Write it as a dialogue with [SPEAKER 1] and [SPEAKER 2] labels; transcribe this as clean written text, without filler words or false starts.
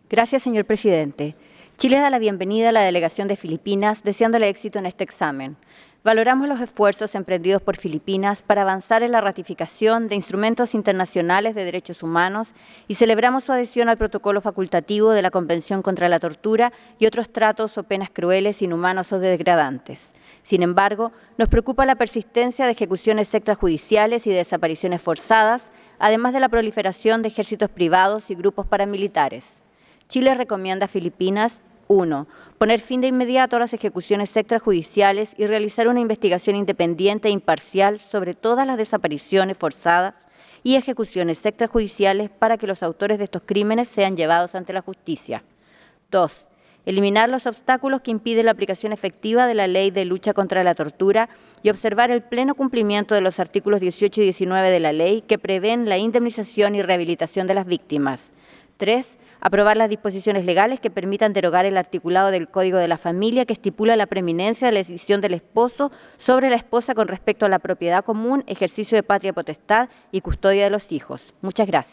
[SPEAKER 1] Gracias, señor presidente. Chile da la bienvenida a la delegación de Filipinas, deseándole éxito en este examen. Valoramos los esfuerzos emprendidos por Filipinas para avanzar en la ratificación de instrumentos internacionales de derechos humanos y celebramos su adhesión al protocolo facultativo de la Convención contra la Tortura y otros tratos o penas crueles, inhumanos o degradantes. Sin embargo, nos preocupa la persistencia de ejecuciones extrajudiciales y de desapariciones forzadas, además de la proliferación de ejércitos privados y grupos paramilitares. Chile recomienda a Filipinas: 1. Poner fin de inmediato a las ejecuciones extrajudiciales y realizar una investigación independiente e imparcial sobre todas las desapariciones forzadas y ejecuciones extrajudiciales para que los autores de estos crímenes sean llevados ante la justicia. 2. Eliminar los obstáculos que impiden la aplicación efectiva de la Ley de Lucha contra la Tortura y observar el pleno cumplimiento de los artículos 18 y 19 de la ley que prevén la indemnización y rehabilitación de las víctimas. 3. Aprobar las disposiciones legales que permitan derogar el articulado del Código de la Familia que estipula la preeminencia de la decisión del esposo sobre la esposa con respecto a la propiedad común, ejercicio de patria potestad y custodia de los hijos. Muchas gracias.